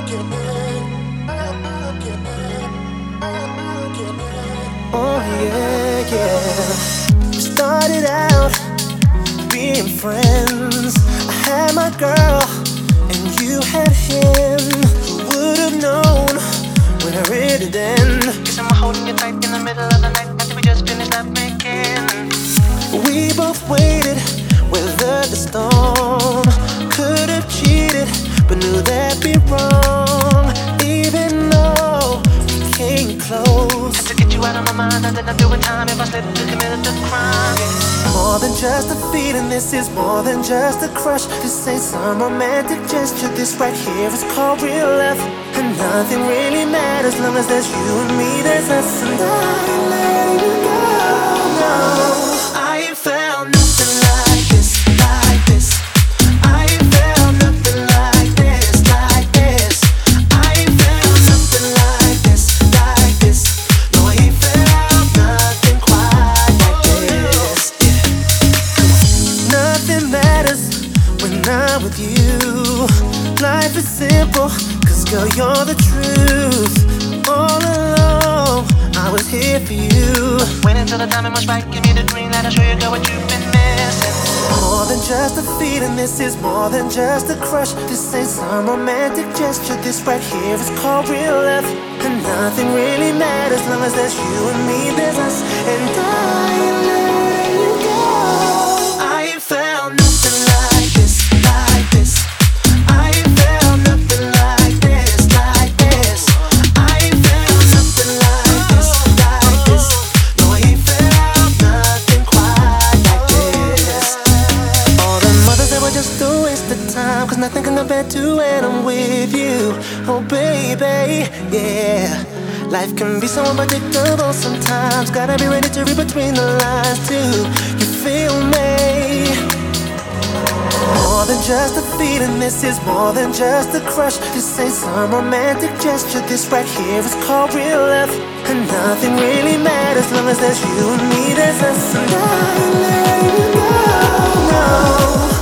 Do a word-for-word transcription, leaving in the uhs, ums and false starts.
Oh yeah, yeah. We started out being friends. I had my girl and you had him. Who would've known where it'd end? Guess I'm holding you tight in the middle of the night after we just finished up making. We both waited, weathered the storm. Could've cheated, but knew that'd be wrong. Even though we came close, just to get you out of my mind, I didn't do it time if I slipped to commit a crime. More than just a feeling, this is more than just a crush. This ain't some romantic gesture, this right here is called real love. And nothing really matters as long as there's you and me, there's us, and I ain't letting you go. No, I ain't found nothing like this, like this. I ain't found nothing like this, like this. I ain't found nothing like this, like this. No, I ain't found nothing quite like this. Yeah. Nothing matters when I'm with you. Life is simple, cause girl, you're the truth. All along, I was here for you. Wait until the timing was right, give me the green light, I'll show you girl what you've been missing. More than just a feeling, this is more than just a crush. This ain't some romantic gesture, this right here is called real love. And nothing really matters as long as there's you and me, there's us, and I ain't letting you go. I ain't found nothing like this, like this. I ain't found nothing like this, like this. I ain't found nothing like this, like this. No, I ain't found nothing quite like this. All the mothers that were just a waste of time, cause nothing can compare to when I'm with you. Oh baby, yeah. Life can be so unpredictable sometimes. Gotta be ready to read between the lines too. You feel me? More than just a feeling, this is more than just a crush. This ain't some romantic gesture, this right here is called real love. And nothing really matters as long as there's you and me, there's us, and I ain't letting you go. No.